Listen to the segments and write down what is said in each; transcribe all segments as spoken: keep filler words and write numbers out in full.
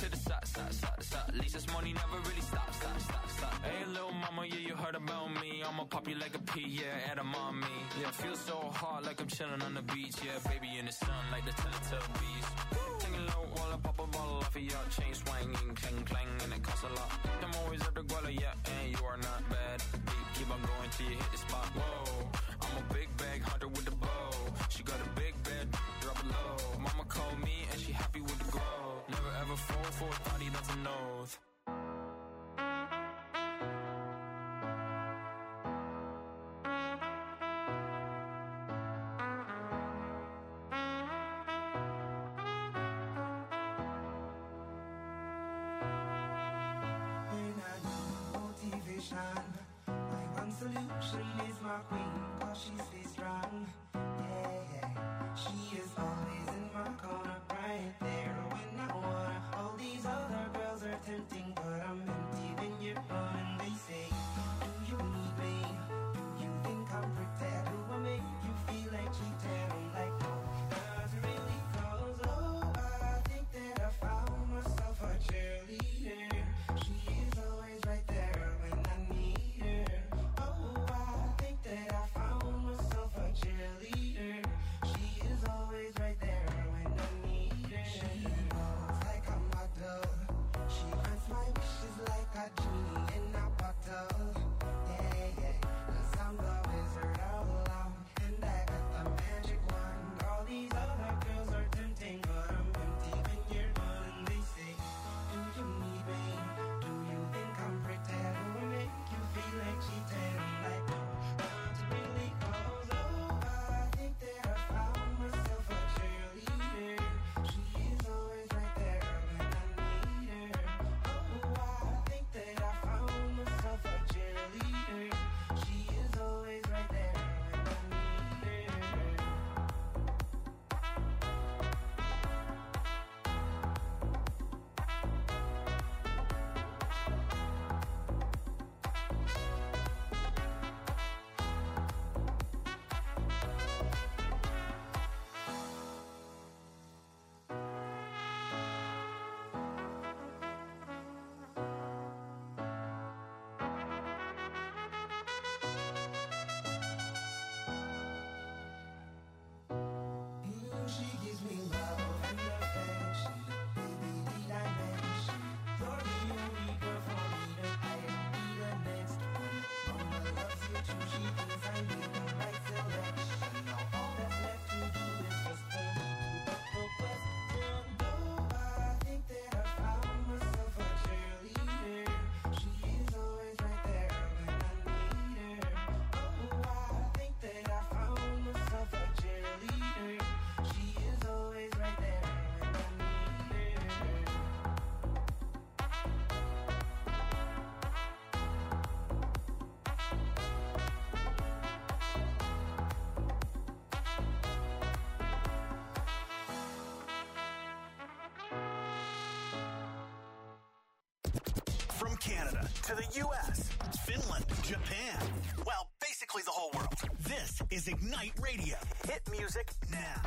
to the side, side, side, side. At least this money never really stops, stop, stop, stop. Hey, little mama, yeah, you heard about me. I'ma pop you like a pea, yeah, at a mommy. Yeah, feel so hot like I'm chilling on the beach. Yeah, baby in the sun like the Teletubbies. Taking low while I pop a bottle off of your chain swinging, clang, clang, and it costs a lot. I'm always at the guala, yeah, and you are not bad. Deep, keep on going till you hit the spot. Whoa, I'm a big bag hunter with the bow. She got a big bed, drop it low. Mama called me and she happy with the grow. Never ever fall for a thotty, that's an oath. Solution is my queen, cause she stays strong. Yeah, yeah. She is always in my corner, right there when I wanna. All these other girls are tempting, but I'm empty when you're gone. And they say, do you need me? Do you think I'm pretty? Do I make you feel like cheating? I'm like, no, not really, cause oh, I think that I found myself a cheerleader. She is always right there when I need her. That I found myself a cheerleader. She is always right there when I need her. She knows like a model. She grants my wishes like a genie in a bottle. Yeah, yeah. Cause I'm the wizard all along, and I got the magic wand. All these other girls are tempting, but I'm empty when you're gone. And they say, do you need me? Do you think I'm pretty? Do I make you feel like cheating? I'm like, no. To the U S, Finland, Japan. Well, basically the whole world. This is Ignite Radio. Hit music now.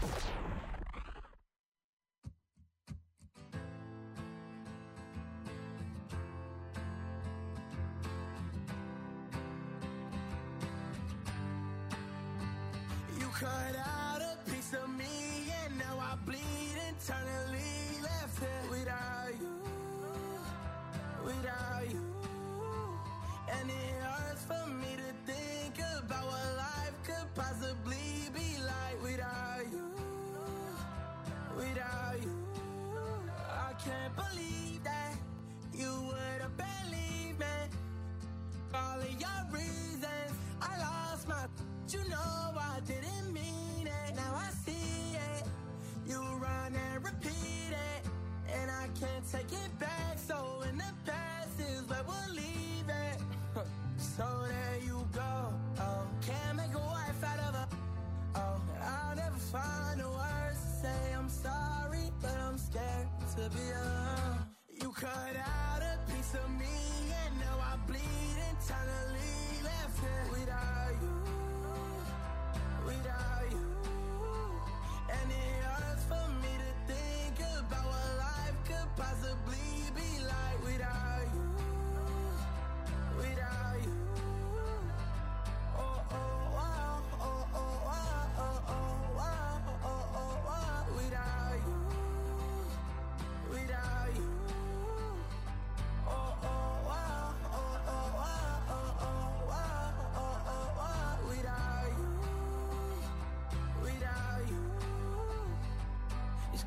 You cut out a piece of me and now I bleed internally. Left here without you, without you. And it hurts for me to think about what life could possibly be like without you, without you. I can't believe that you would have believed me. All of your reasons, I lost my, you know I didn't mean it. Now I see it, you run and repeat it, and I can't take it back. So in the past is where we'll leave it. So there you go. Oh, can't make a wife out of her. Oh, I'll never find the words to say I'm sorry, but I'm scared to be alone. You cut out a piece of me, and now I bleed internally. Left here without you, without you. And it hurts for me to think about what life could possibly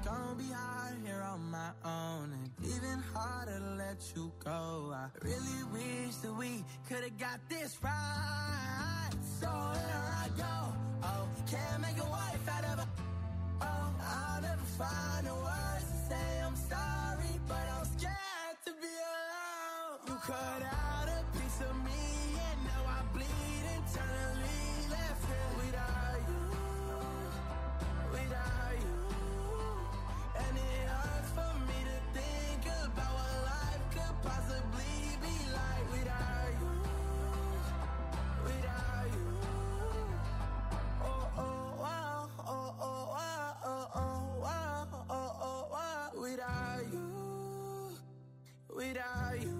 gonna be hard here on my own, and even harder to let you go. I really wish that we could've got this right. So here I go. Oh, can't make a wife out of a. Oh, I'll never find the words to say I'm sorry, but I'm scared to be alone. You cut out a piece of me, and now I bleed internally. Left here without you, without you. And it hurts for me to think about what life could possibly be like without you, without you. Oh, oh, wow, oh, oh, wow, oh, oh, wow, oh, oh, wow. Without you, without you.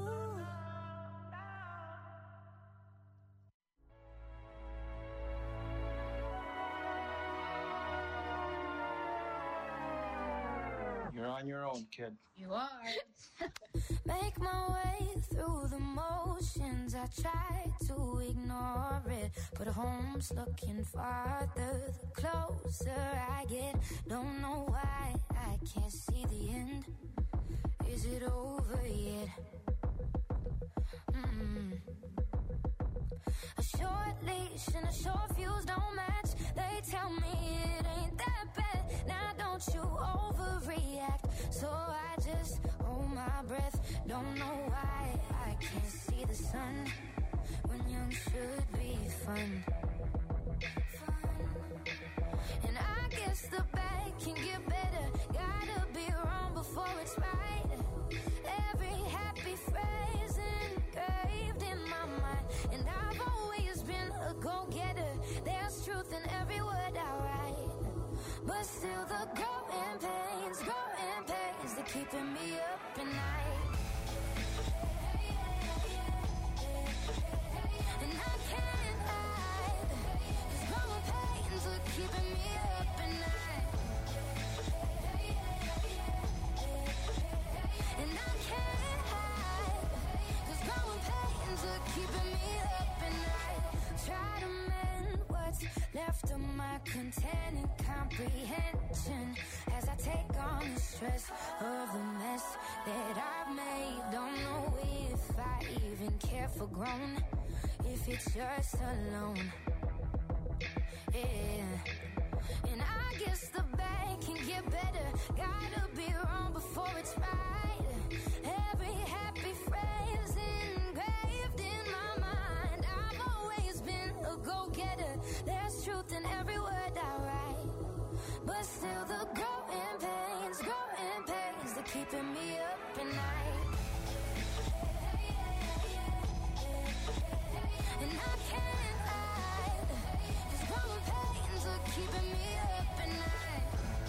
You're on your own, kid. You are. Make my way through the motions. I try to ignore it, but home's looking farther the closer I get. Don't know why I can't see the end. Is it over yet? Mm. A short leash and a short fuse don't match. They tell me it ain't that bad. Now don't you overreact. So I just hold my breath. Don't know why I can't see the sun when young should be fun. Fun. And I guess the bad can get better. Gotta be wrong before it's right. Every happy phrase engraved in my mind. And I've always been a go-getter. There's truth in every word I write. But still the growing pains, growing pains, they're keeping me up at night. And I can't hide, 'cause growing pains are keeping me up at night. And I can't hide, 'cause growing pains are keeping me up at night. Try to mend what's left of my content and comprehension as I take on the stress of the mess that I've made. Don't know if I even care for grown, if it's just alone. Yeah. And I guess the bad can get better. Gotta be wrong before it's right. Every happy phrase engraved in my mind. I've always been a go-getter. There's truth in every word I write. But still the growing pains, growing pains, they're keeping me up at night. And I can't hide, 'cause growing pains are keeping me up at night.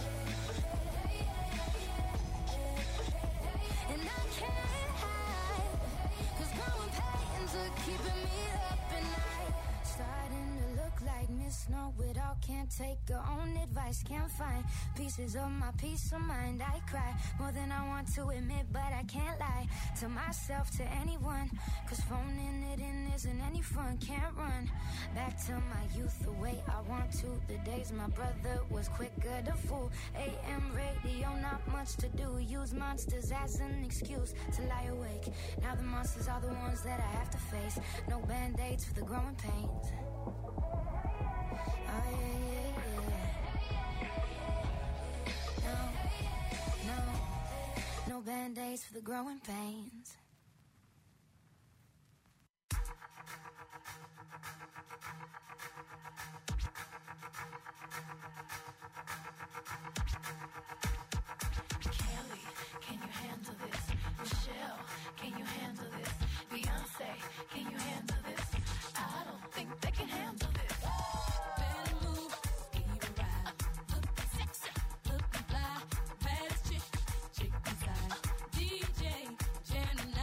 And I can't hide, 'cause growing pains are keeping me up at night. Starting to look like Miss Know-It-All. Can't take her own advice. Can't find pieces of my peace of mind. I cry more than I want to admit, but I can't lie to myself, to anyone, 'cause phoning it in isn't any fun. Can't run back to my youth the way I want to. The days my brother was quicker to fool. A M radio, not much to do. Use monsters as an excuse to lie awake. Now the monsters are the ones that I have to face. No band-aids for the growing pains. Oh yeah, yeah, yeah. No, no, no band-aids for the growing pains. Kelly, can you handle this? Michelle, can you handle this? Beyonce, can you handle this? I don't think they can handle this. Better move, speed ride. Looking sexy, looking fly. Baddest chick, chick inside. D J, Janet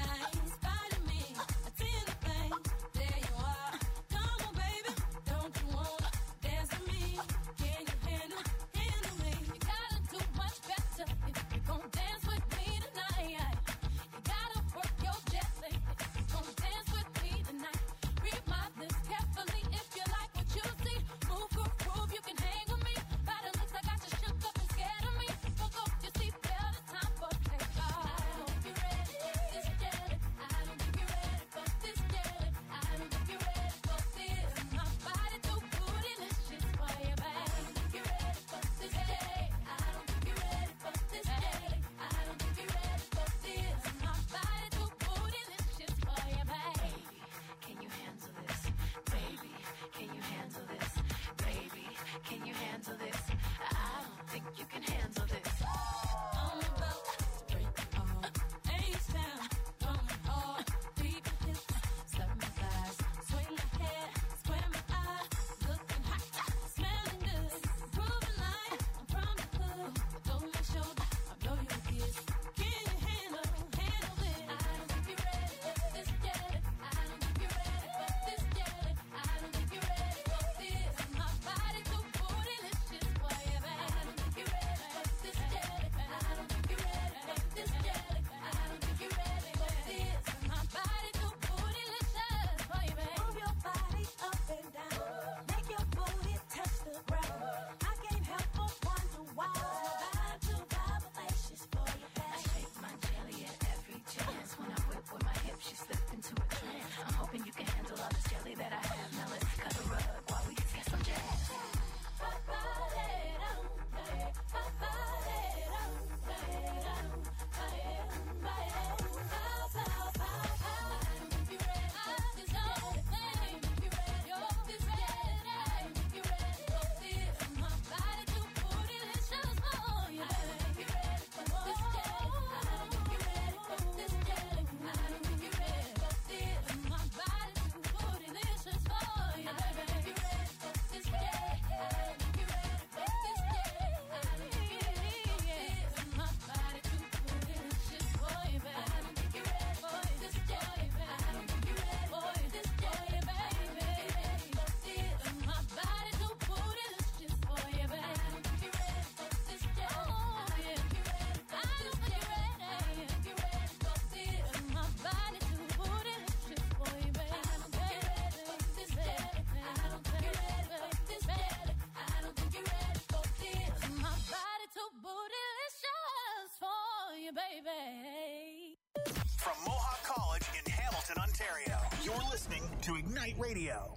bootylicious for you, baby. From Mohawk College in Hamilton, Ontario, you're listening to Ignite Radio.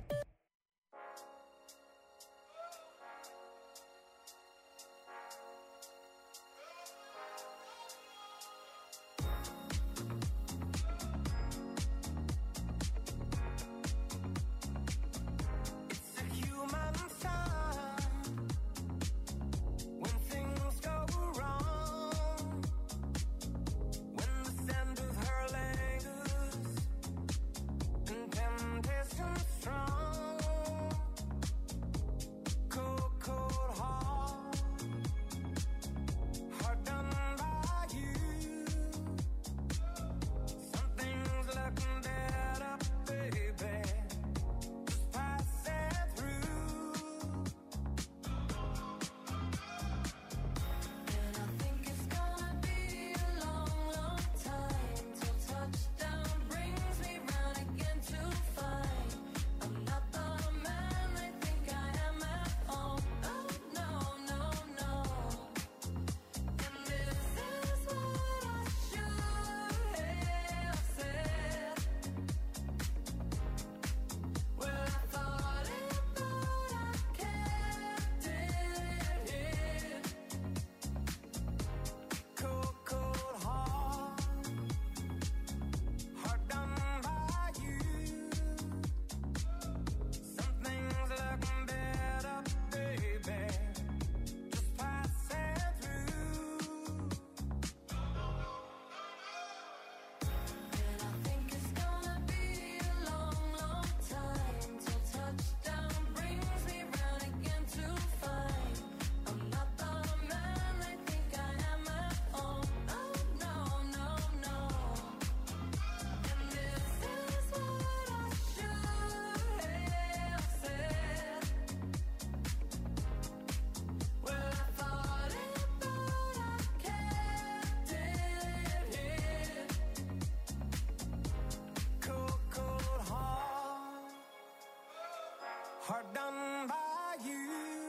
Hard done by you.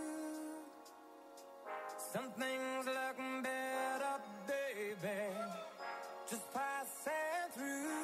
Some things look better, baby, just passing through.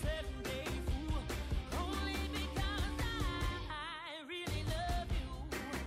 Only because I really love you.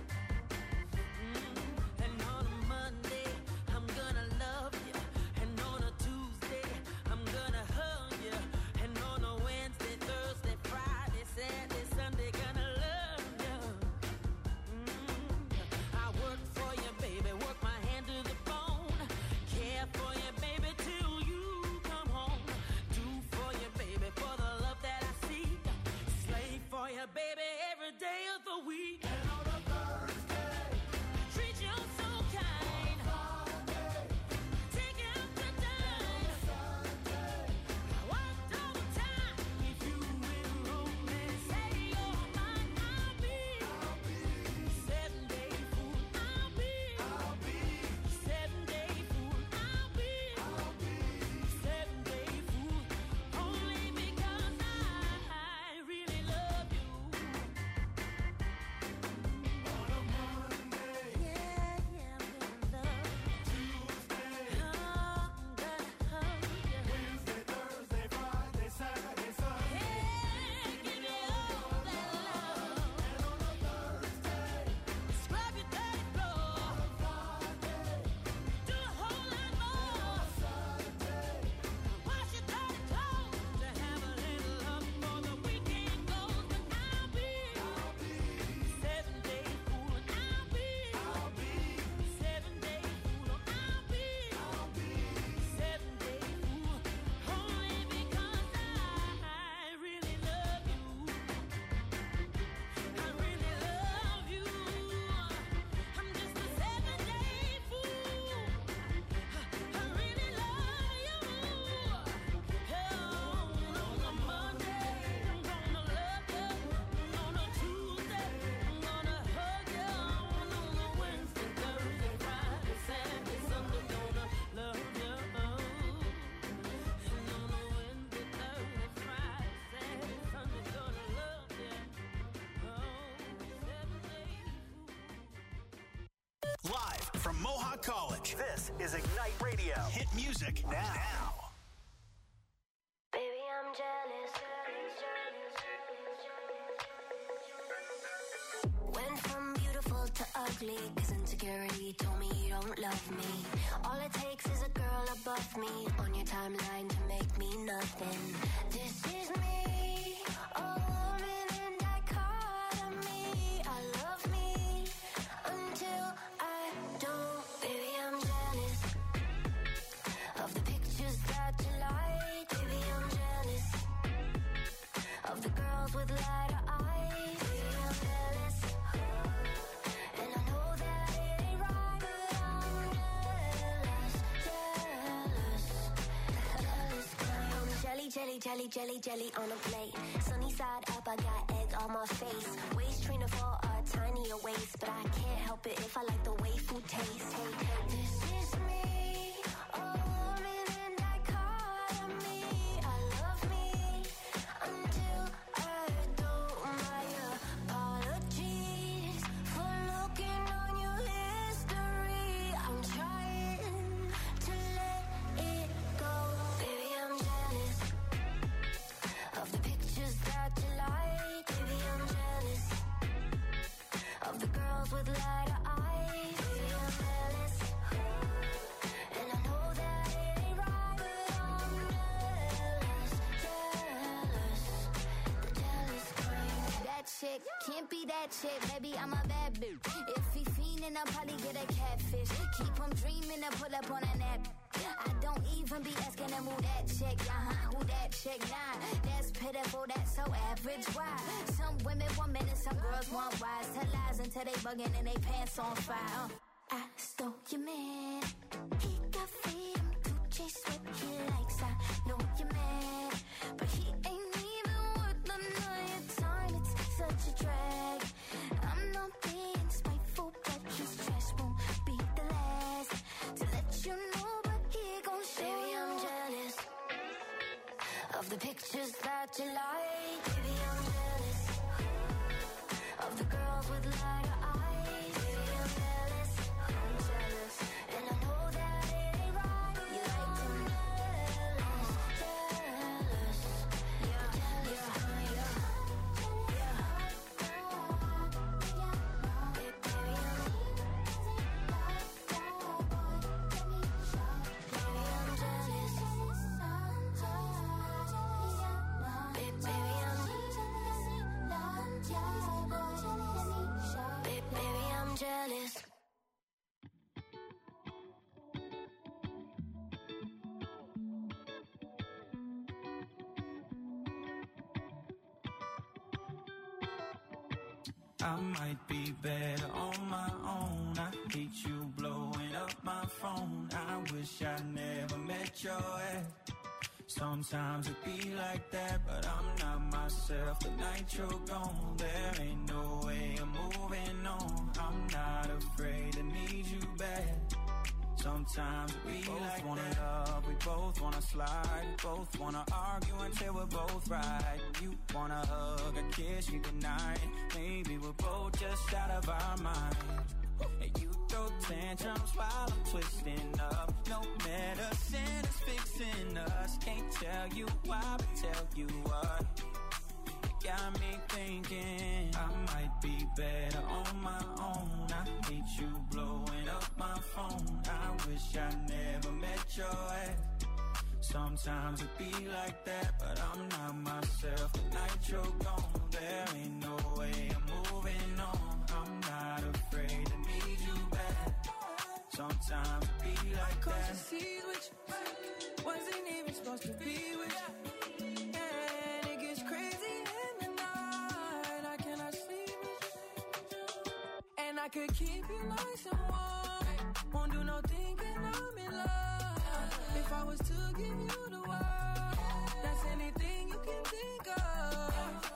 baby, every day of the week. And on a Thursday, treat you so kind. Friday, take you out to dine. Sunday, I worked overtime. If you will romance, say you're mine, I'll be. I'll be. Seven day fool, I'll be. I'll be. Seven day fool, I'll be. I'll be. Seven day fool, only because I really love you. On a Monday, yeah, yeah, I'm gonna love you. Tuesday, oh, I'm gonna hug you. Wednesday, Thursday, Friday, Saturday, Sunday. Yeah, give me all that love. And on a Thursday, scrub your dirty floor. On a Friday, do a whole lot more. On a Saturday, wash your dirty clothes to have a little love before the weekend goes. But I'll be, I'll be seven day fool. I'll be, I'll be seven day fool. I'll be, I'll be seven day fool. Only because I really love you. I really love you. I'm just a seven day fool. I really love you. Oh, on a Monday, I'm gonna love you. On a Tuesday, I'm gonna hug you. On a Wednesday, Thursday, Friday, Saturday, Sunday, gonna love you. And on a Wednesday, Thursday, Friday, Saturday, Sunday, gonna love you. Oh, seven day fool. Live from Mohawk College, this is Ignite Radio. Hit music now. Baby, I'm jealous. Went from beautiful to ugly, cause insecurity told me you don't love me. All it takes is a girl above me on your timeline to make me nothing. This is me, a woman in dichotomy. I love me until I don't. Baby, I'm jealous of the pictures that you like. Baby, I'm jealous of the girls with lighter eyes. Baby, I'm jealous, and I know that it ain't right, but I'm jealous, jealous, jealous. I'm jelly, jelly, jelly, jelly, jelly on a plate. Sunny side up, I got egg on my face. Waist trainer for a tinier waist, but I can't help it if I like the way food tastes. Hey, this is me, a woman in dichotomy. I love me until I don't. My apologies for looking on your history. I'm trying to let it go. Baby, I'm jealous of the pictures that you like. Baby, I'm jealous of the girls with lighter eyes. Baby, I'm jealous, and I know that it ain't right, but I'm jealous, jealous, the jealous kind. That chick can't be that chick, baby, I'm a bad bitch. If he fiendin', I'll probably get a catfish. Keep him dreamin' to pull up on a nap. I don't even be asking him who that chick, uh-huh, who that chick, nah. That's pitiful, that's so average, why? Some women want men and some girls want wise. Tell lies until they bugging and they pants on fire. uh. I stole your man, he got freedom to chase what he likes. I know you're mad, but he ain't even worth none of your time. It's such a drag. I'm not being spiteful, but his trash won't be the last to let you know. But he gon' show. Baby, I'm jealous of the pictures that you like. Baby, I'm jealous of the girls with lighter eyes. Baby, I'm jealous, I'm jealous, and I know that it ain't right. You like to jealous, jealous, yeah, jealous, yeah, yeah, yeah. Baby, I'm jealous. Baby, I might be better on my own. I hate you blowing up my phone. I wish I never met your ex. Sometimes it be like that, but I'm not myself. The night you're gone, there ain't no way I'm moving on. I'm not afraid to need you back. Sometimes we both like wanna that. Love, we both wanna slide, we both wanna argue until we're both right. You wanna hug, a kiss, you deny it. Maybe we're both just out of our mind. And you throw tantrums while I'm twisting up. No medicine is fixing us. Can't tell you why, but tell you what. You got me thinking I might be better on my own. I hate you blowing up my phone. I wish I never met your ex. Sometimes it be like that, but I'm not myself. The night you're gone, there ain't no way I'm moving on. I'm not afraid to need you back. Sometimes it be like that. Cause you see which wasn't even supposed to be with you. And it gets crazy in the night. I cannot sleep with you. And I could keep you nice and warm. Won't do no thinking I'm in love. If I was to give you the world, that's anything you can think of.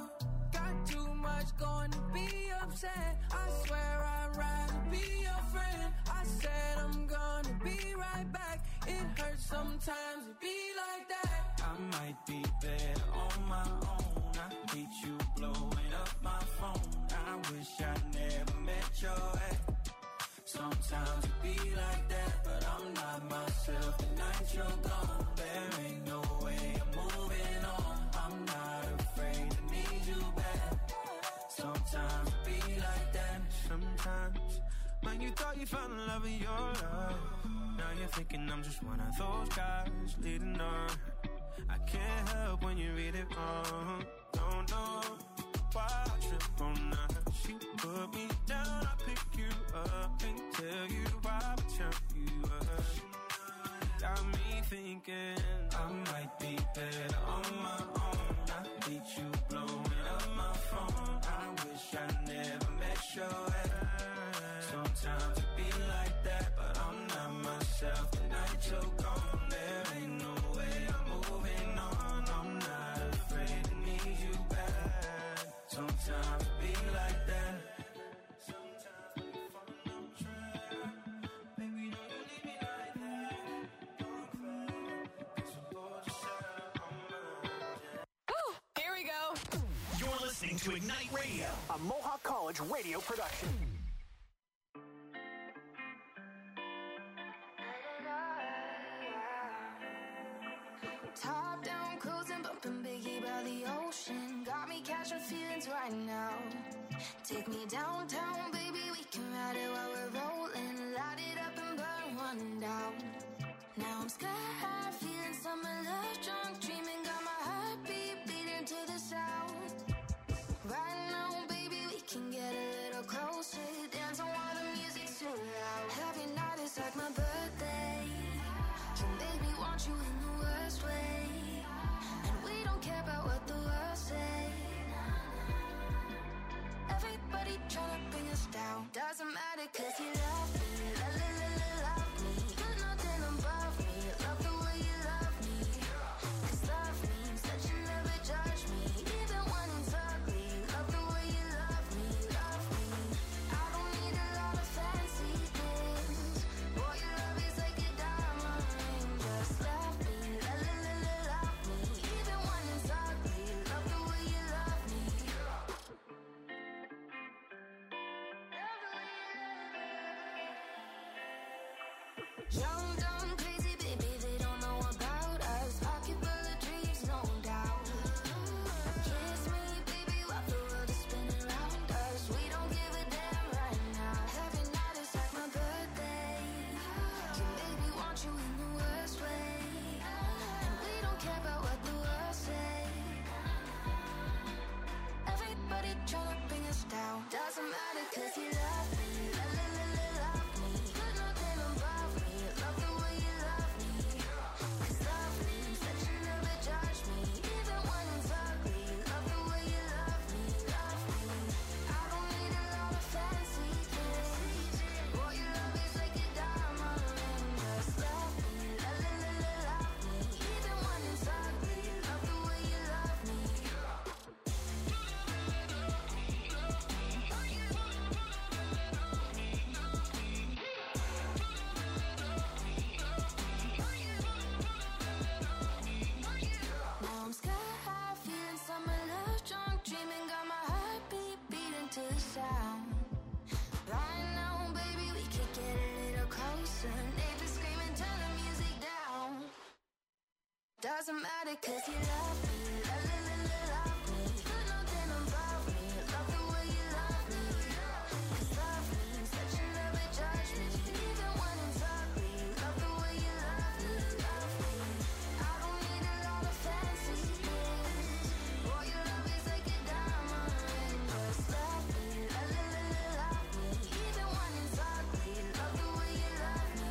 Got too much going to be upset. I swear I'd rather be your friend. I said I'm gonna be right back. It hurts sometimes to be like that. I might be better on my own. I hate you blowing up my phone. I wish I never met your ex. Sometimes it be like that, but I'm not myself. The night you're gone, there ain't no way I'm moving on. I'm not afraid to need you back. Sometimes it be like that. Sometimes when you thought you found the love of your life, now you're thinking I'm just one of those guys leading on. I can't help when you read it wrong. Don't know why I trip on that. She put me down, I pick you up. Can't tell you why I tell you up. Got me thinking I might be better on my own. I hate you blowing up my phone. I wish I never met your ex. Sometimes it be like that, but I'm not myself. The night you're gone, there ain't no way I'm moving on. I'm not afraid to need you back. Sometimes it be like that. Sometimes we fall on track. Baby, don't you leave me like that. Don't cry, 'cause we're both just out on my Ooh, here we go. You're listening to Ignite Radio, a Mohawk College radio production. Top down, cruising, bumping Biggie by the ocean. Got me catching feelings right now. Take me downtown, baby, we can ride it while we're rolling. Light it up and burn one down. Now I'm sky high, feeling summer love, drunk, dreaming. Got my heartbeat beating to the sound. Right now, baby, we can get a little closer. Dancing while the music's too loud. Every night is like my birthday. Can baby want you in the worst way. And we don't care about what the world say. Everybody tryna bring us down. Doesn't matter 'cause you love me. La la la la love me. You're nothing above me. Love the way you love me. 'Cause love means that you never judge me. Even when it's ugly. Love the way you love me. Love me. I don't need a lot of fancy things. Boy, your love is like a diamond ring. Just love me. La la la la love me. Even when it's ugly. Love the way you love me. Young, dumb, crazy, baby, they don't know about us. Pocket full of dreams, no doubt. Kiss me, baby, while the world is spinning around us. We don't give a damn right now. Every night is like my birthday. Can baby want you in the worst way. And we don't care about what the world say. Everybody tryna bring us down. Doesn't matter 'cause you love me. La la la la love me. You're nothing above me. Love the way sound. Right now, baby, we could get a little closer. Neighbors screaming, turn the music down. Doesn't matter, cause you love me. Love, love, love, love, love me. You know nothing about me. Love the way you love me. Cause love means that you never judge me. Even when it's ugly. Love the way you love me. Love me. I don't need a lot of fancy things. Boy, your love is like a diamond ring. Just love me. Love, love, love, love, love me. Even when it's ugly. Love the way you love me.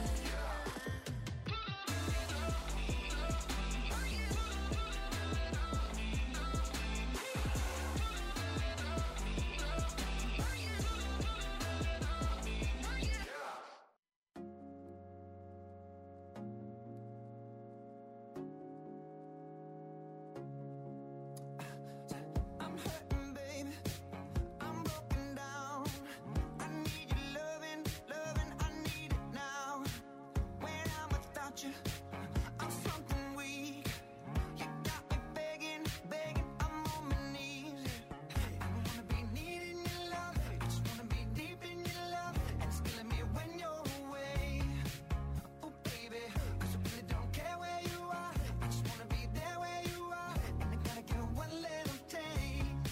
I'm hurting, baby. I'm broken down. I need your loving, loving. I need it now. When I'm without you, I'm something weak. You got me begging, begging. I'm on my knees. I don't wanna be needing your love. I just wanna be deep in your love. And it's killing me when you're away. Oh, baby, 'cause I really don't care where you are. I just wanna be there where you are. And I gotta get one little taste.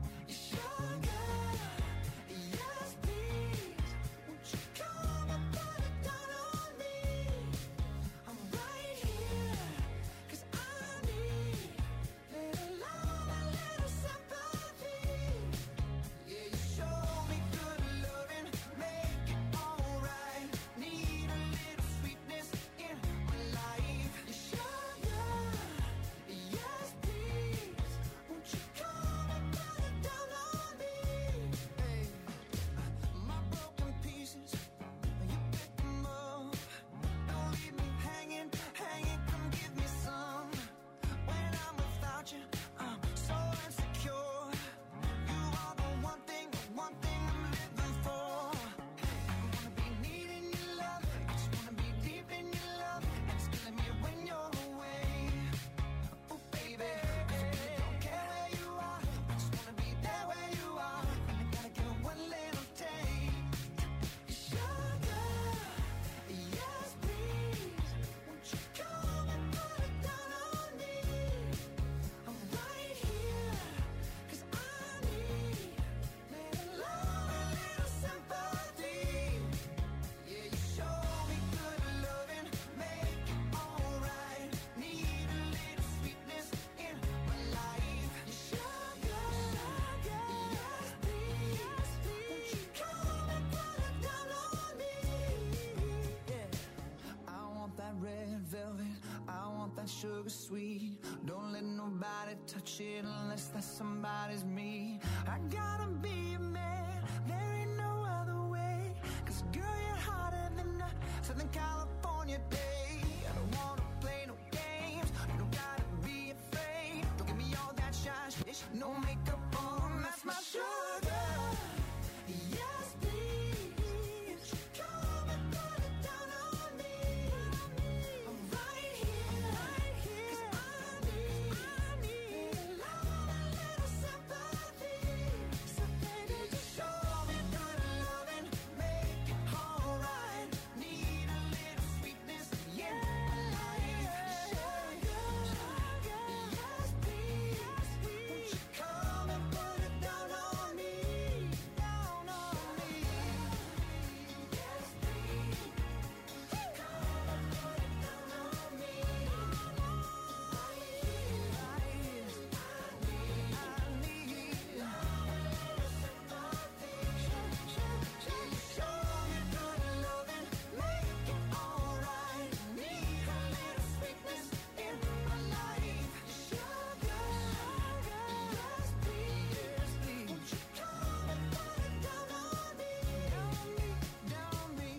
Sugar, yes please. Won't you come and put it down on me? I'm right here, 'cause I need little love, a little sympathy. Yeah, you show me good loving, make it alright. Need a little sweetness in my life. Sugar, yes please. Won't you come and put it down on me? Hey, my broken pieces, you pick them up. Don't leave me hanging, hanging. Come give me some. When I'm without you, I'm so insecure. You are the one thing, the one thing I'm living for. I don't wanna be needing your love. I just wanna be deep in your love. And it's killing me when you're away. Oh, baby, 'cause I really don't care where you are. I just wanna be there where you are. And I gotta get one little taste. Sugar, yes please. Won't you come and put it down on me? I'm right here, 'cause I need little love, a little sympathy. Yeah, you show me good loving, make it alright. Need a little sweetness in my life. Sugar, yes please. Won't you come and put it down on me? Yeah, I want that red velvet, I want that sugar sweet. Don't let nobody touch it unless that somebody's me. I gotta be a man, there ain't no other way. 'Cause girl, you're hotter than a Southern California day. I don't wanna play no games, you don't gotta be afraid. Don't give me all that shy shit, no makeup on, that's my sugar. Yes please. Come and put it down on me. I'm right here, 'cause I need, little love, a little sympathy. So baby, just show me good loving, make it alright. Need a little sweetness in my life. Sugar, yes please. Won't you come and put it down on me? Down on me. Yes please. Come and put it down on me. Right here, right here. I need, I need love, a little sympathy. Show me good loving, make it alright. Need a little sweetness in my life. Sugar, yes please. Won't you come and put it down on me? Down me, down me.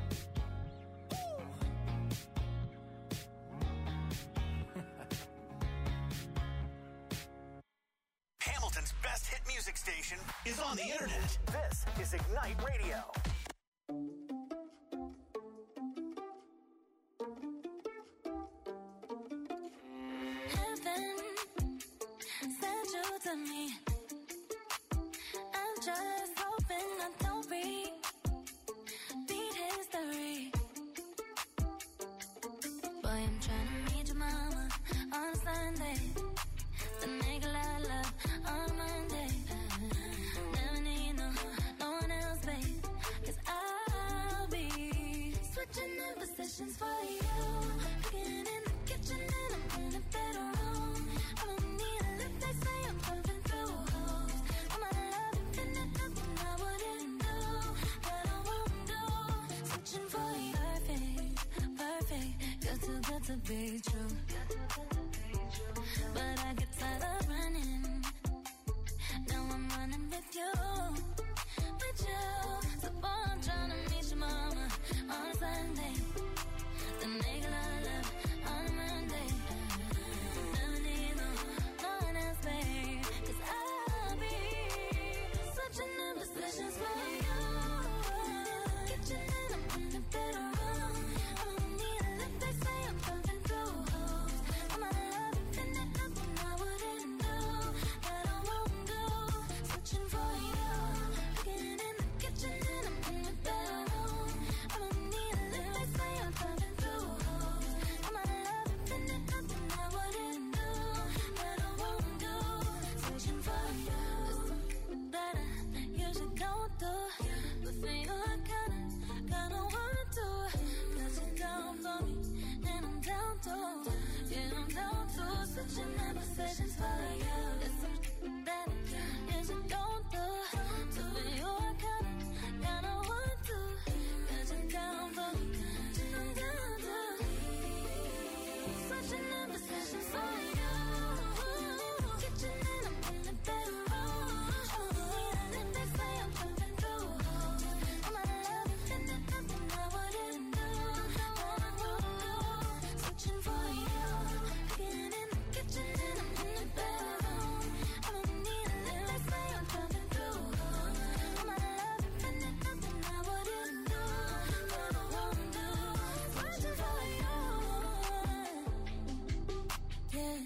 Hamilton's best hit music station is on the internet. This is Ignite Radio. Heaven sent you to me. I'm just so Boy, I'm trying to meet your mama on a Sunday. Then make a lot of love on a Monday. Never need no, no one else, babe. Cause I'll be switching in positions for you. Cooking in the kitchen and I'm in the bedroom. I don't need a lip, they say I'm pumping through holes. I'm out of love and fitting nothing I wouldn't do, that I won't do. Switching for you. Perfect, perfect. You're too good to be true. But I get tired of running. Now I'm running with you, with you. So boy, I'm trying to meet your mama on a Sunday. Then make a lot of love on a Monday. Never need no, no one else, babe. Cause I'll be switching in positions for you. Kitchen and I'm in the bedroom. I don't need a lip, they say I'm pumping through holes. I'm out of love and fitting nothing I wouldn't do, that I won't do. Switching for you. Cooking in the kitchen and I'm in the bedroom. I don't need a lip, they say I'm pumping through holes. I'm out of love and fitting nothing I wouldn't do, that I won't do. Switching for you. Something that I usually don't do, but for you I kinda, kinda wanna do. Cause you're down for me, and I'm down too. Yeah, I'm down too. Switching in positions for you. It's something that I usually don't do, so for you I kinda, kinda wanna do. Cause you're down for me, and I'm down too. Switching in positions for you. Kitchen and I'm in the bedroom. I don't need a lip, they say I'm pumping through holes. I'm out of love and fitting nothing I wouldn't do, that I won't do. Switching for you. Cooking in the kitchen and I'm in the bedroom. I don't need a lip, they say I'm pumping through holes. I'm out of love and fitting nothing I wouldn't do, that I won't do. Switching for you. Yeah.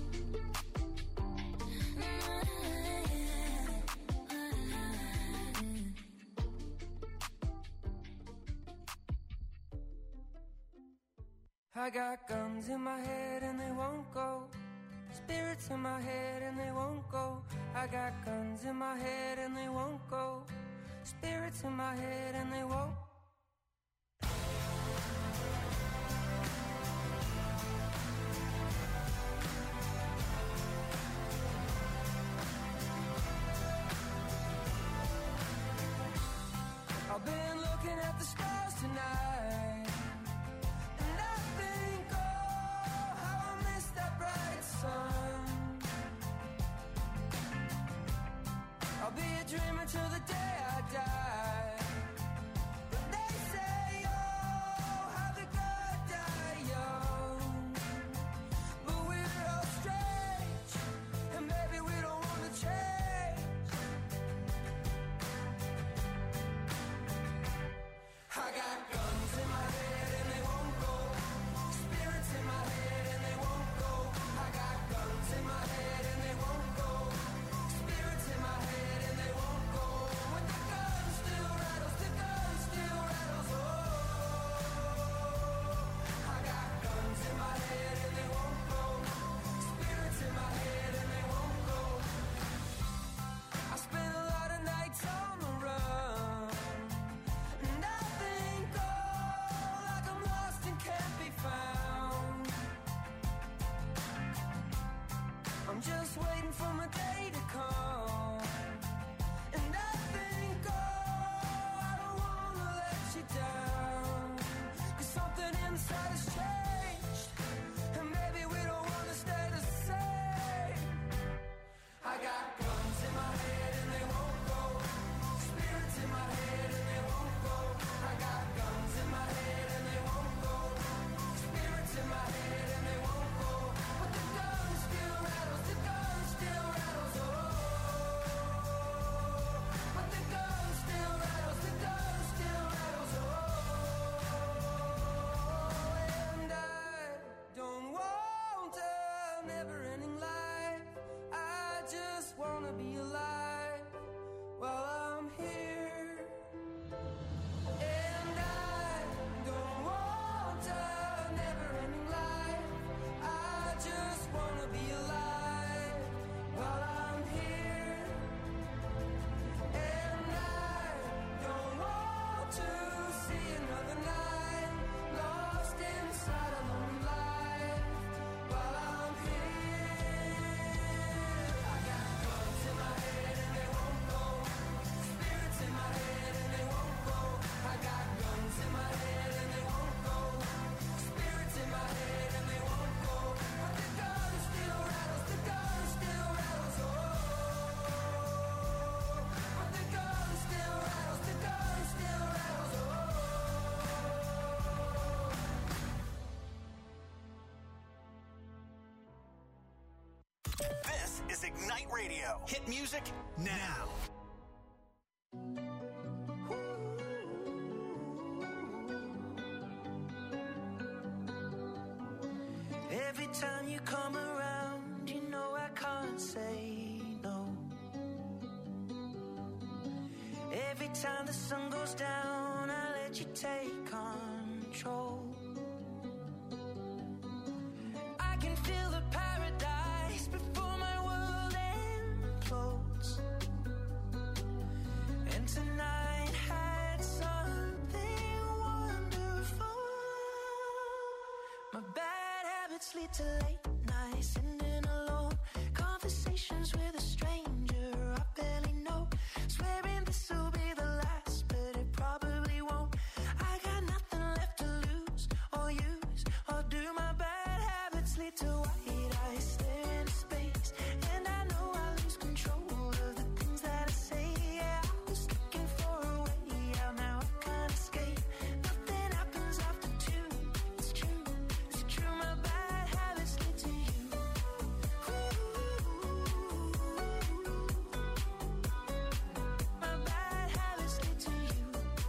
I got guns in my head and they won't go. Spirits in my head and they won't go. I got guns in my head and they won't go. Spirits in my head and they won't. I've been looking at the stars tonight, and I think, oh, how I miss that bright sun. I'll be a dreamer till the day I die. But they say, oh, how the good die young. But we're all strange, and maybe we don't want to change. I got guns in my head and they won't go. Spirits in my head and they won't go. I got guns in my head and they won't go. Spirits in my head and they won't go. When the gun still rattles, the gun still rattles. Oh, I got guns in my head and they won't go. Spirits in my head and they won't go. I spent a lot of nights on the run, and I think, oh, is Ignite Radio. Hit music now. Every time you come around, you know I can't say no. Every time the sun goes down, I let you take control. I can feel the paradise before my world implodes. And tonight had something wonderful. My bad habits lead to late nights, sitting alone. Conversations with a stranger I barely know. Swearing this will be the last, but it probably won't. I got nothing left to lose or use or do. My bad habits lead to white eyes, stare into space. And I know I lose control of the things that I say. Yeah, I was looking for a way out, now I can't escape. Nothing happens after two. It's true, it's true. My bad habits lead to you. My bad habits lead to you.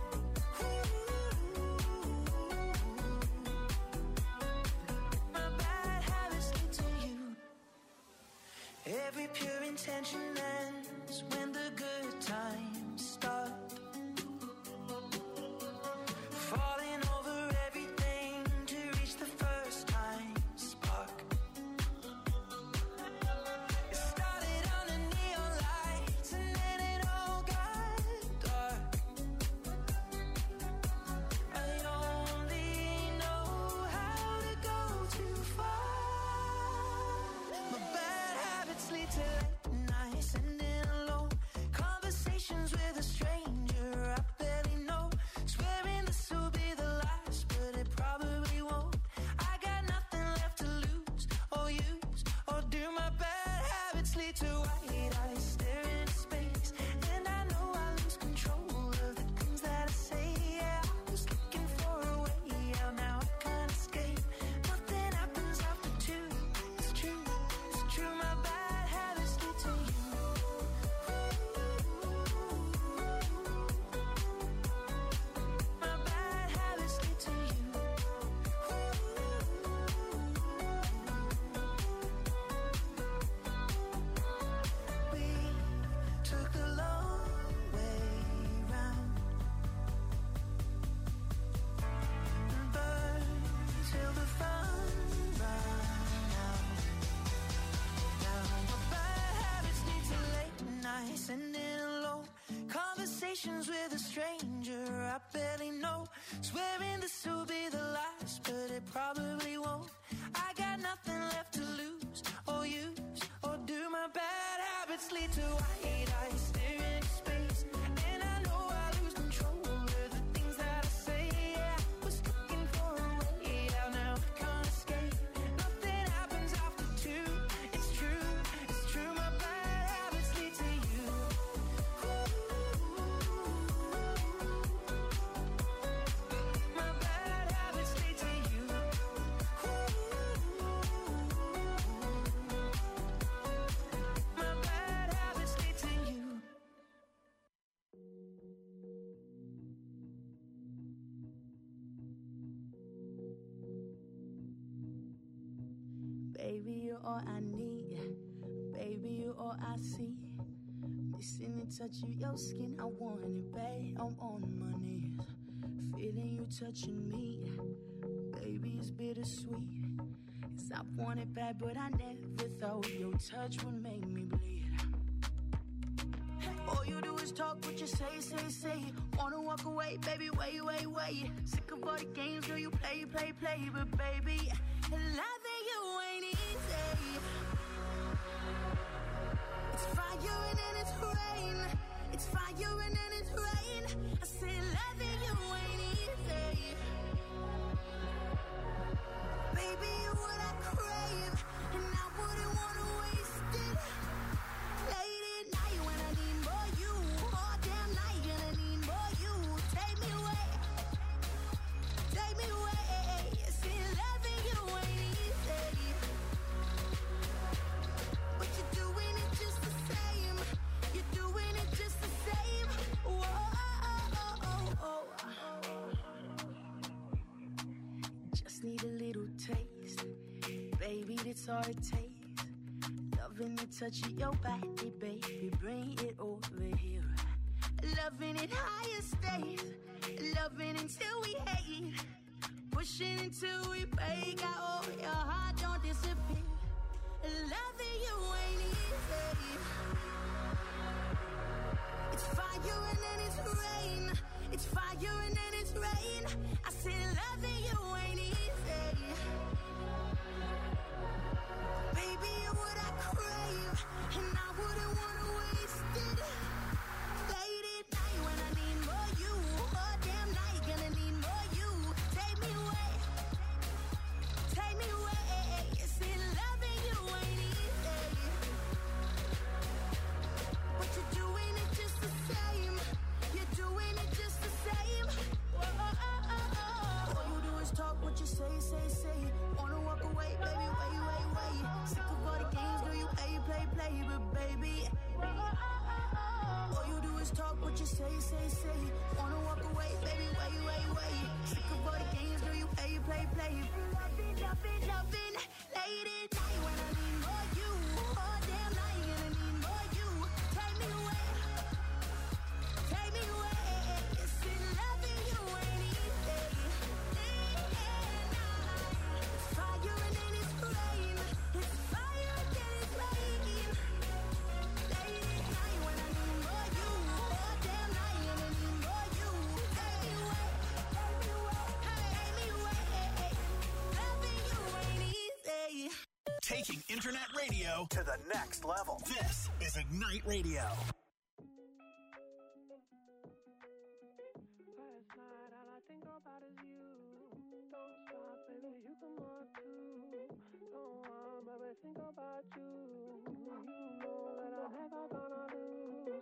My bad habits lead to you. Every pure intention ends when the good times start. Falling over everything to reach the first time spark. It started under neon lights and then it all got dark. I only know how to go too far. My bad habits lead to late nights, sitting alone. Conversations with a stranger I barely know. Swearing this will be the last, but it probably won't. I got nothing left to lose or use or do. My bad habits lead to white eyes, stare into space. And I know I lose control of the things that I say. Yeah, I was looking for a way out, now I can't escape. Nothing happens after two. It's true, it's true. My bad habits lead to you. My bad habits lead to you. We took the long way round and burned till the fun ran out. Now my bad habits lead to late nights, sitting alone. Conversations with a stranger I barely know. Swearing this will be the last, but it probably won't. I got nothing left to lose or use or do. My bad habits lead to white eyes, stare into space. And I know I lose control of the things that I say. Yeah, I was looking for a way out, now I can't escape. Nothing happens after two. It's true, it's true. My bad habits lead to you. My bad habits lead to you. My bad habits lead to you. Baby, you're all I need. Baby, you're all I see. Missing the touch of your skin, I want it, babe. I'm on my knees, feeling you touching me. Baby, it's bittersweet. 'Cause I want it bad, but I never thought your touch would make me bleed. All you do is talk what you say, say, say. Wanna walk away, baby, wait, wait, wait. Sick of all the games, girl, you play, play, play. But baby, loving you ain't easy. It's fire and then it's rain. It's fire and then it's rain. I say loving you ain't easy. Baby, you're what I crave, and I wouldn't wanna waste it. Late at night when I need more you, all damn night and I need more you. Take me away, take me away. See, loving you ain't easy. What you doing sweet, it's all it tastes. Loving the touch of your body, baby, bring it over here. Loving it higher stays, loving until we hate. Pushing until we break out, oh, your heart don't disappear. Loving you ain't easy. It's fire and then it's rain. It's fire and then it's rain. I said loving you ain't easy. Baby, you're what I crave, and I wouldn't wanna waste it. Late at night when I need more you, all damn night gonna need more you. Take me away, take me away. You see, loving you ain't easy, but you're doing it just the same. You're doing it just the same. Whoa, oh, oh, oh, oh. All you do is talk what you say, say, say. Wanna walk away, baby, wait, wait, wait. Sick of all the games, do you play, play, play, but baby. Whoa, oh, oh, oh. All you do is talk what you say, say, say. Wanna walk away, baby, wait, wait, wait. Sick of all the games, do you play, play, play? Loving, loving, loving. Late at night when I need more you. All damn night and I need more you. Take me away, take me away. You see, loving you ain't easy. It's fire and then it's rain. It's fire and then it's rain. Late at night when I need more you. All damn night and I need more you. Take me away, take me away, take me away. Loving you ain't easy. Taking internet radio to the next level. This is Ignite Radio. Last night, all I think about is you. Don't stop, baby, you come on too. Don't want, baby, think about you. You know that I'm never gonna lose.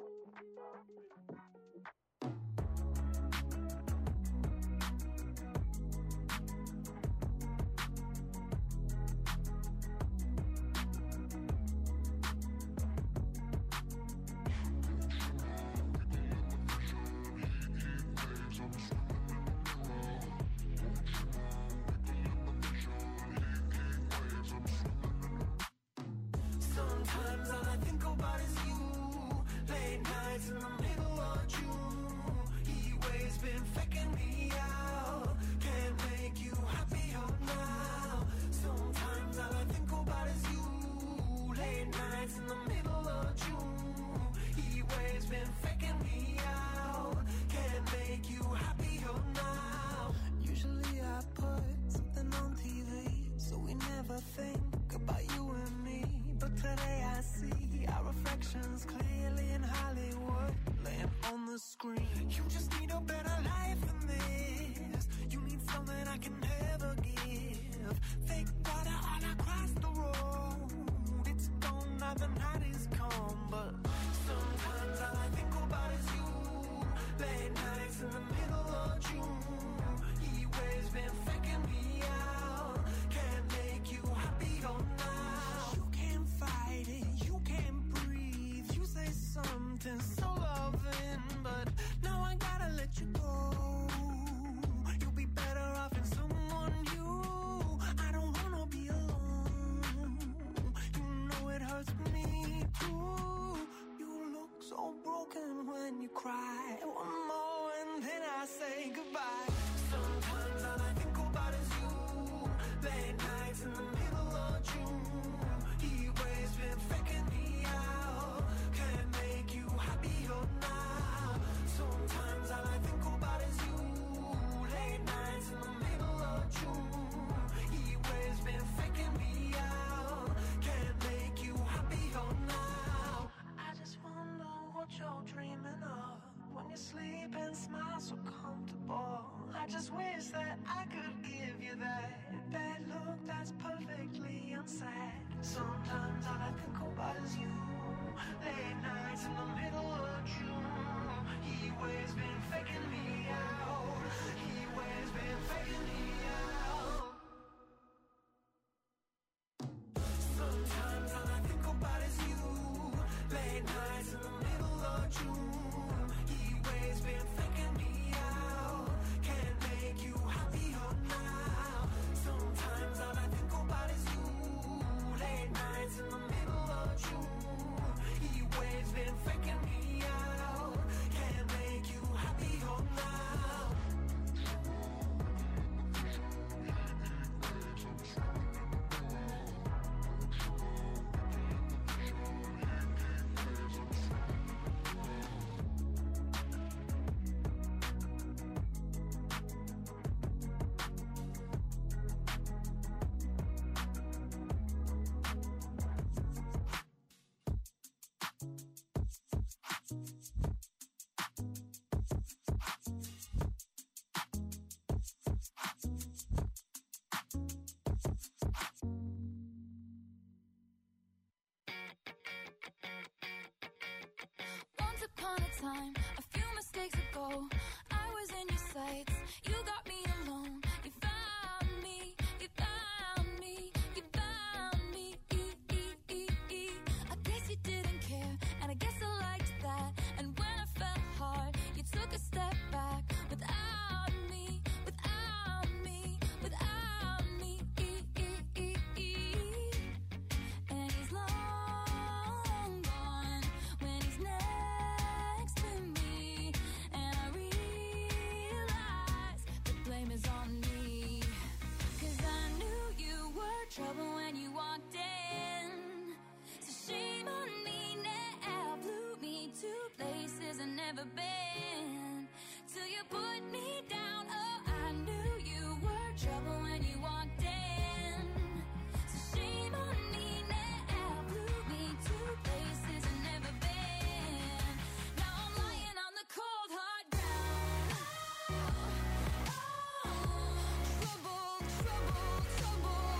Sometimes all I think about is you. Late nights in the middle of June. He waves been faking me out. Can't make you happier now. Sometimes all I think about is you. Late nights in the middle of June. He waves been faking me out. Can't make you happier now. Usually I put something on T V, so we never think about you and me. But today I see our reflections clearly in Hollywood, laying on the screen. You just need a better life than this. You need something I can never give. Fake water all across the road. It's gone now, the night is come. But sometimes all I think about is you. Late nights in the middle of June. He waves been faking me out. Can't make you happier now. You can't fight it, you can't breathe. You say something so loving, but now I gotta let you go. You'll be better off in someone new. I don't wanna be alone. You know it hurts me too. You look so broken when you cry. One more and then I say goodbye. Sometimes all I think about is you. Late nights in the middle of June. He waves been faking me out. Can't make you happier now. Sometimes all I think about is you. Late nights in the middle of June. He waves been faking me out. Can't make you happier now. I just wonder what you're dreaming of when you sleep and smile so comfortable. I just wish that I could give you that bad look that's perfectly unsaid. Sometimes all I think about is you. Late nights in the middle of June. He waves been faking me out. He waves been faking me out. Sometimes all I think about is you. Late nights in the middle of June. He waves been faking me out. Can't make you happier now. Sometimes all I think about is you. time. A few mistakes ago, I was in your sights. You got me alone. You found me. You found me. You found me. E, e, e, e. I guess you didn't care, and I guess I liked that. And when I fell hard, you took a step back. Without me, without me, without me. E, e, e, e. And he's long gone when he's next to me. And I realize the blame is on me. 'Cause I knew you were trouble when you walked in. So shame on me now. Blew me to places I've never been. Till you put me down. Oh, I knew you were trouble when you walked in. So shame on me now. Blew me to places I've never been. Now I'm lying on the cold hard ground. Oh, trouble, trouble, trouble.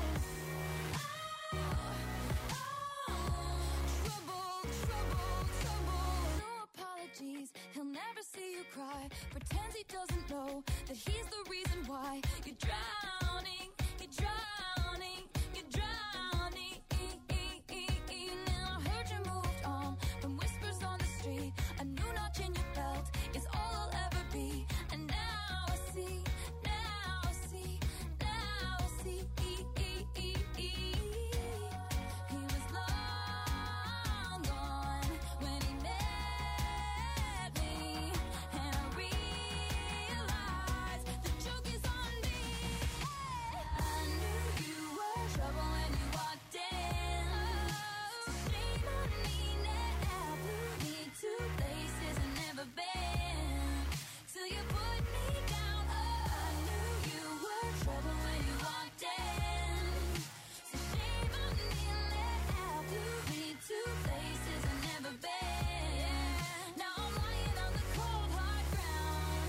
Oh, trouble, trouble, trouble. No apologies, he'll never see you cry. Pretends he doesn't know that he's the reason why you're drowning, you're drowning, you're drowning. E, e, e, e. Now I heard you moved on from whispers on the street. A new notch in your belt is all I'll ever be. And now I see, now I see, now I see. E, e, e, e. He was long gone when he met me. And I realized the joke is on me. I knew you were trouble when you walked in. So shame on me now. Blew me to places I've never been. Till you put me down. Oh, I knew you were trouble when you walked in. So shame on me now. Blew me to places I've never been. Now I'm lying on the cold hard ground.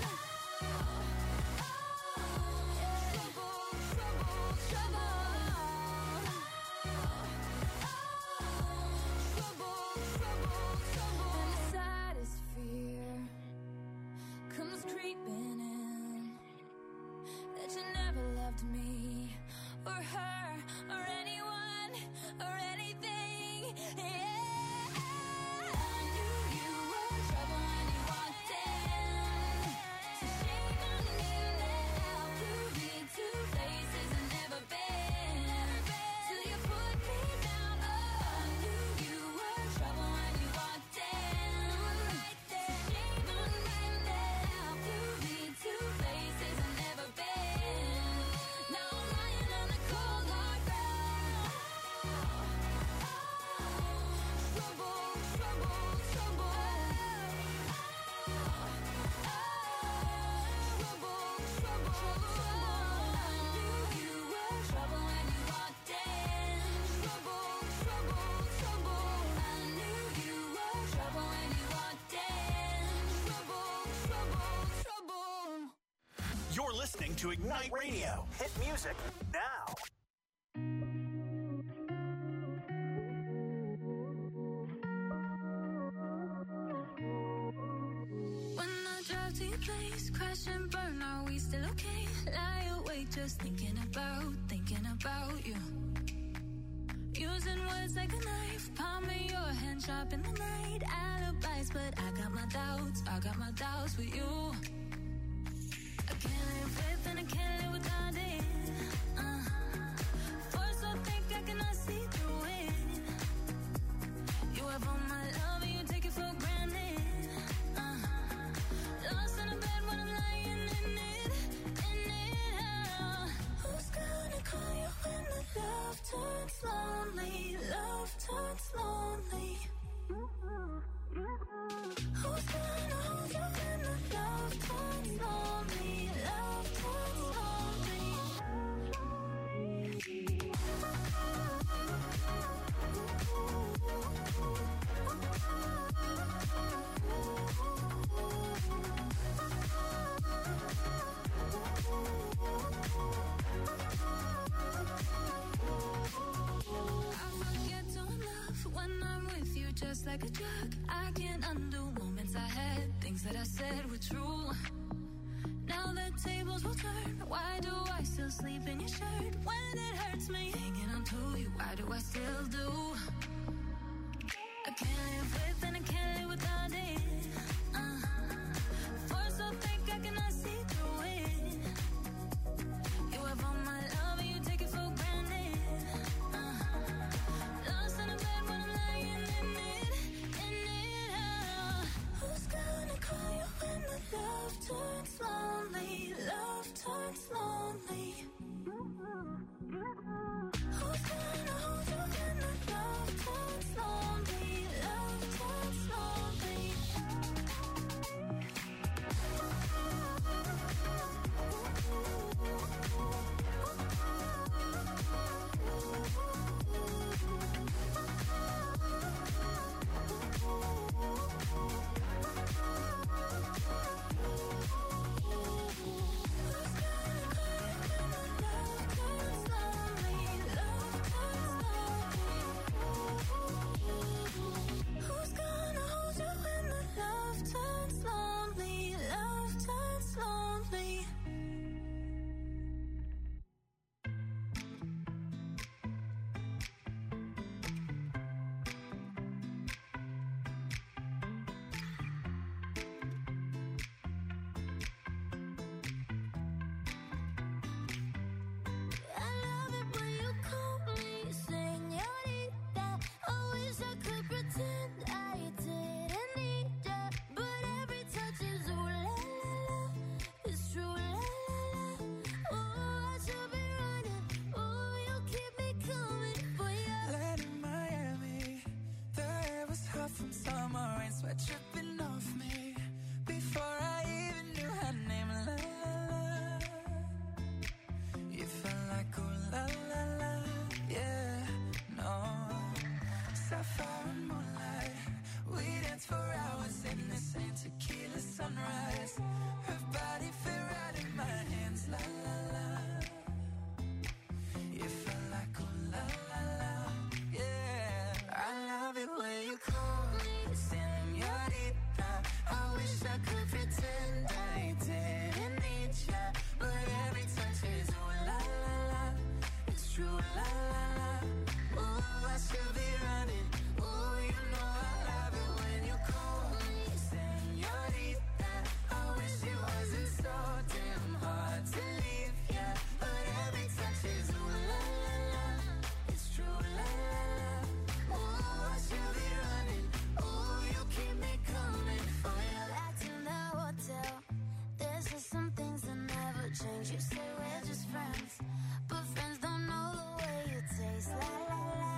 Trouble, trouble, trouble. Trouble, trouble, trouble. And the saddest fear comes creeping in, that you never loved me or her or anyone or anything. Yeah, I knew you were trouble when you walked in. So shame on me now. Blew me to places I've never been. Till you put me down. Oh, I knew you were trouble when you walked in. Right there. Shame on me now. Blew me to places I've never been. Now I'm lying on the cold hard ground. Trouble, trouble, trouble. Trouble, trouble, trouble. I knew you were trouble when you walked in. Trouble, trouble, trouble. I knew you were trouble when you walked in. Trouble, trouble, trouble. You're listening to Ignite Radio. Hit music now. When I drive to your place, crash and burn, are we still okay? Lie awake just thinking about, thinking about you. Using words like a knife, palm of your hand sharp in the night. Alibis, but I got my doubts, I got my doubts with you. I can't live with and I can't live without it. Uh, force so thick I cannot see through it. You have all my love and you take it for granted. Uh, lost in a bed when I'm lying in it, in it. Uh, who's gonna call you when the love turns lonely? Love turns lonely. Who's gonna hold you when the love turns lonely? Love turns lonely. I forget to love when I'm with you, just like a drug. I can't undo moments Moments I had, things that I said were true. Now the tables will turn. Why do I still sleep in your shirt when it hurts me? Hanging on to you, why do I still do? I can't live with and I can't live without it. Uh, force so thick I cannot see through it. You have all my love and you take it for granted. Uh, lost in a bed when I'm lying in it, in it. Uh, who's gonna call you when the love turns lonely? Love turns lonely. Who's gonna hold you when the love turns lonely? Love turns lonely. Who's gonna hold you when the love turns lonely? Love turns lonely. I love it when you call me señorita. I wish I could pretend I didn't need ya, but every touch is ooh la la la. It's true la la la. Oh, I should be running. Oh, you keep me coming for ya. Land in Miami, the air was hot from summer rain, sweat dripping off me before I even knew her name. La la la, you felt like ooh la la la, yeah, no. Sapphire and moonlight, we danced for hours in the same tequila sunrise. Her body fit right in my hands, la la la. You felt like ooh la la la, yeah. I love it when you call me señorita. I wish I could pretend I didn't need ya, but every touch is ooh la la la. It's true la la la. Ooh, I should be running. Ooh, you know I love it when you call me señorita. I wish it wasn't so damn hard to leave ya, but every touch is ooh la la la. It's true la la la. Ooh, I should be running. Ooh, you keep me coming for ya. Back to the hotel. There's just some things that never change. You say we're just friends, but friends don't know the way you taste. La la la.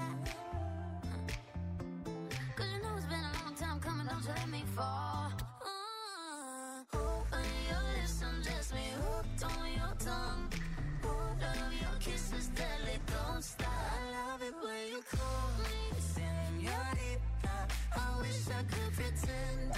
Cause you know it's been a long time coming. Don't you let me fall. Uh, on your lips, undress me. Hooked on your tongue. Love your kisses that they don't stop. I love it when you call me señorita. I wish I could pretend